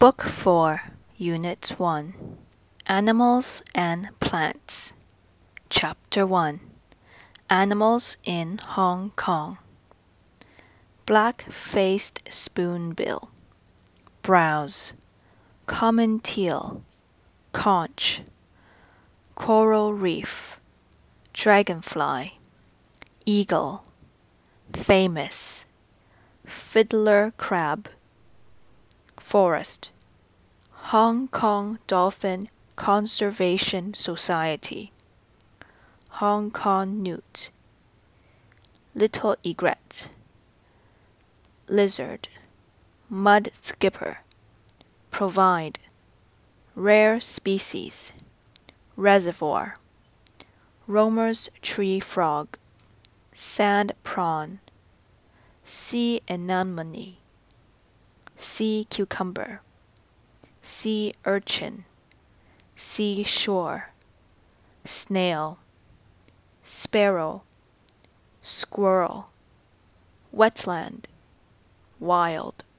Book 4, Unit 1, Animals and Plants. Chapter 1, Animals in Hong Kong. Black-faced spoonbill, browse, common teal, conch, coral reef, dragonfly, eagle, famous, fiddler crab, forest, Hong Kong Dolphin Conservation Society, Hong Kong newt, little egret, lizard, mud skipper, provide, rare species, reservoir, Romer's tree frog, sand prawn, sea anemone, sea cucumber, sea urchin, seashore, snail, sparrow, squirrel, wetland, wild.